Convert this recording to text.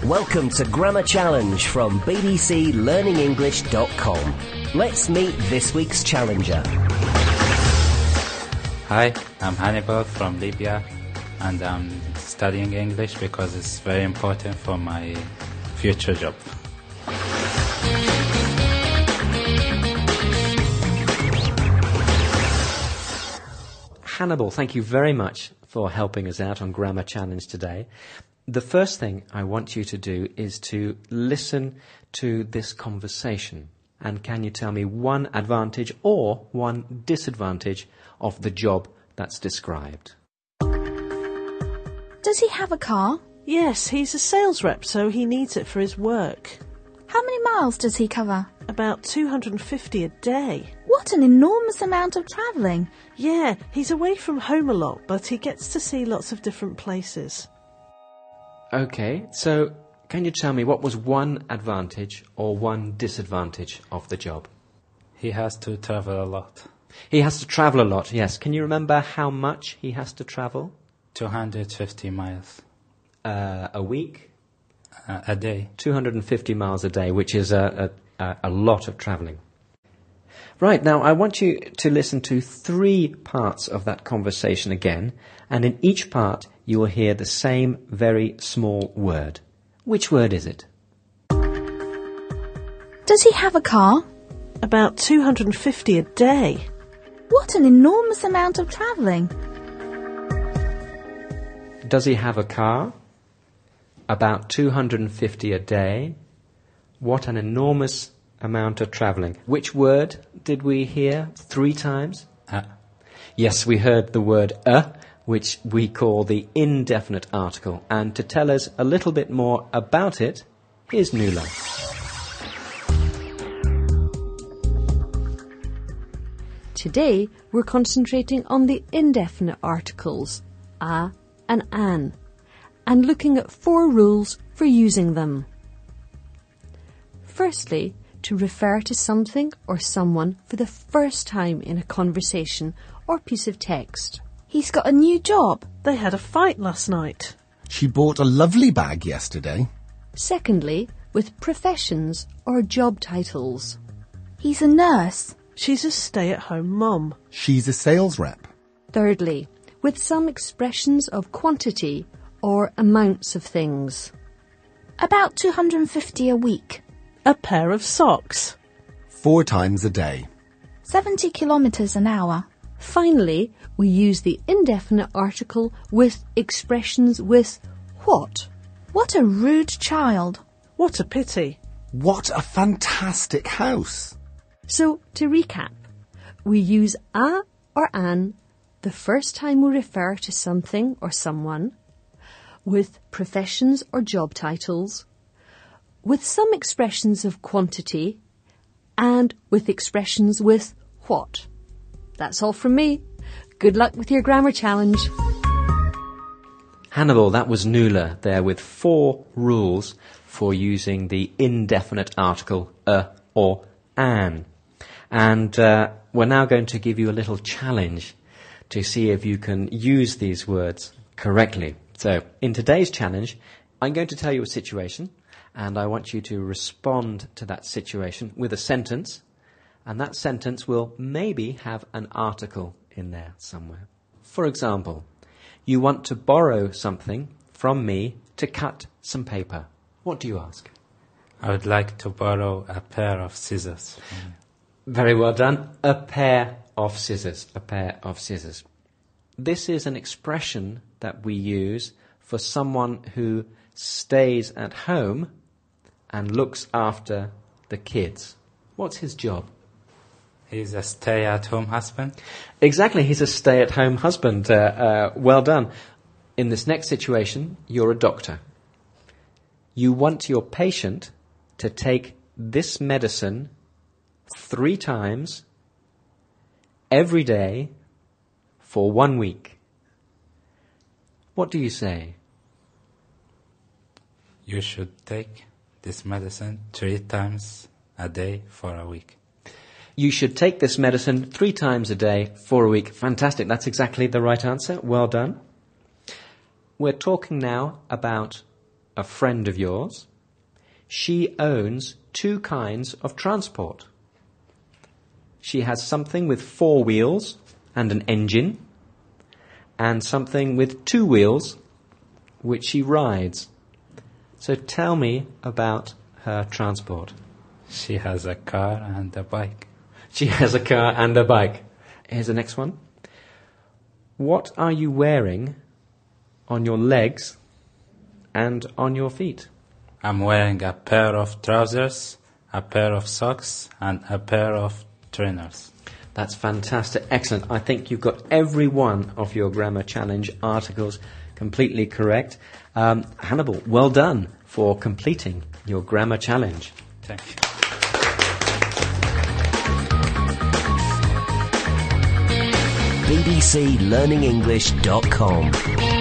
Welcome to Grammar Challenge from bbclearningenglish.com. Let's meet this week's challenger. Hi, I'm Hannibal from Libya, and I'm studying English because it's very important for my future job. Hannibal, thank you very much for helping us out on Grammar Challenge today. The first thing I want you to do is to listen to this conversation. And can you tell me one advantage or one disadvantage of the job that's described? Does he have a car? Yes, he's a sales rep, so he needs it for his work. How many miles does he cover? About 250 a day. What an enormous amount of travelling. Yeah, he's away from home a lot, but he gets to see lots of different places. Okay, so can you tell me what was one advantage or one disadvantage of the job? He has to travel a lot. He has to travel a lot, yes. Can you remember how much he has to travel? 250 miles. A week? A day. 250 miles a day, which is a lot of travelling. Right, now I want you to listen to 3 parts of that conversation again, and in each part you will hear the same very small word. Which word is it? Does he have a car? About 250 a day. What an enormous amount of travelling. Does he have a car? About 250 a day. What an enormous amount of travelling. Which word did we hear 3 times? Yes, we heard the word which we call the indefinite article. And to tell us a little bit more about it, here's Nuala. Today, we're concentrating on the indefinite articles, a and an, and looking at 4 rules for using them. Firstly, to refer to something or someone for the first time in a conversation or piece of text. He's got a new job. They had a fight last night. She bought a lovely bag yesterday. Secondly, with professions or job titles. He's a nurse. She's a stay-at-home mom. She's a sales rep. Thirdly, with some expressions of quantity or amounts of things. About 250 a week. A pair of socks. 4 times a day. 70 kilometres an hour. Finally, we use the indefinite article with expressions with what. What a rude child. What a pity. What a fantastic house. So, to recap, we use a or an the first time we refer to something or someone, with professions or job titles, with some expressions of quantity, and with expressions with what. That's all from me. Good luck with your grammar challenge. Hannibal, that was Nuala there with 4 rules for using the indefinite article a or an. And we're now going to give you a little challenge to see if you can use these words correctly. So, in today's challenge, I'm going to tell you a situation, and I want you to respond to that situation with a sentence, and that sentence will maybe have an article in there somewhere. For example, you want to borrow something from me to cut some paper. What do you ask? I would like to borrow a pair of scissors from you. Very well done. A pair of scissors. A pair of scissors. This is an expression that we use for someone who stays at home and looks after the kids. What's his job? He's a stay-at-home husband. Exactly, he's a stay-at-home husband. Well done. In this next situation, you're a doctor. You want your patient to take this medicine 3 times every day for 1 week. What do you say? You should take this medicine 3 times a day for a week. You should take this medicine 3 times a day for a week. Fantastic. That's exactly the right answer. Well done. We're talking now about a friend of yours. She owns 2 kinds of transport. She has something with 4 wheels and an engine, and something with 2 wheels, which she rides. So tell me about her transport. She has a car and a bike. She has a car and a bike. Here's the next one. What are you wearing on your legs and on your feet? I'm wearing a pair of trousers, a pair of socks, and a pair of trainers. That's fantastic. Excellent. I think you've got every one of your Grammar Challenge articles completely correct. Hannibal, well done for completing your Grammar Challenge. Thank you. bbclearningenglish.com